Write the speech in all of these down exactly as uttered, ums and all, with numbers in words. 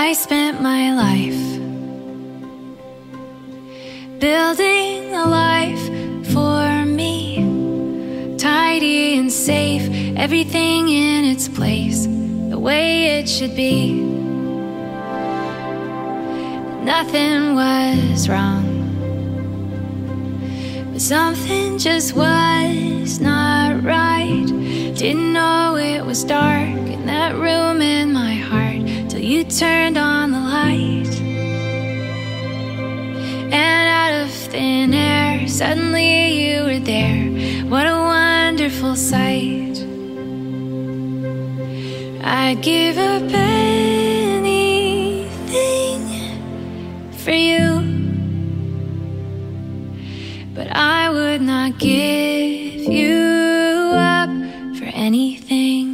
I spent my life building a life for me, tidy and safe, everything in its place, the way it should be. Nothing was wrong, but something just was not right. Didn't know it was dark in that room in my heart till you turned on the light. And out of thin air, suddenly you were there. What a wonderful sight. I'd give up anything for you, but I would not give you up for anything.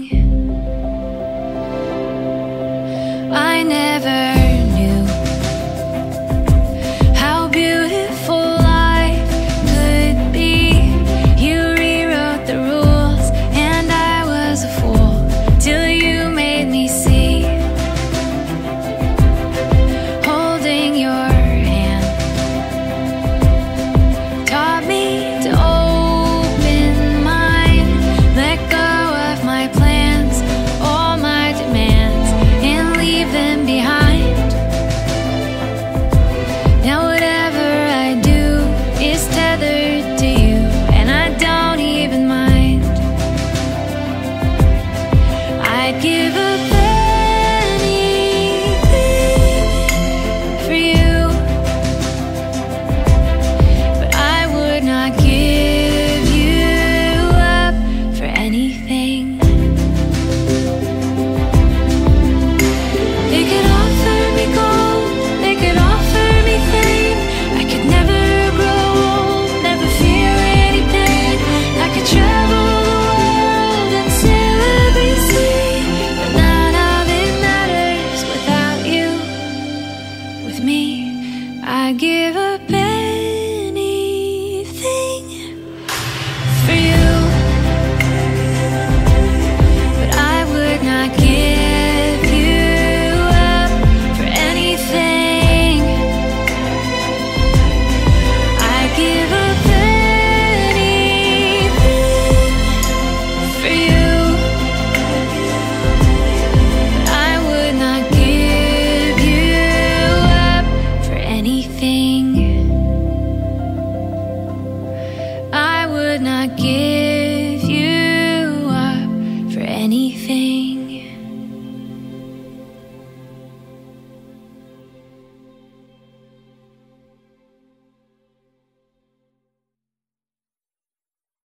I never knew how beautiful life could be. You rewrote the rules and I was a fool till you made me see. Holding your hand taught me to open mine, let go of my plans, all my demands, and leave them behind. Now whatever I do is tethered to you, and I don't even mind. I'd give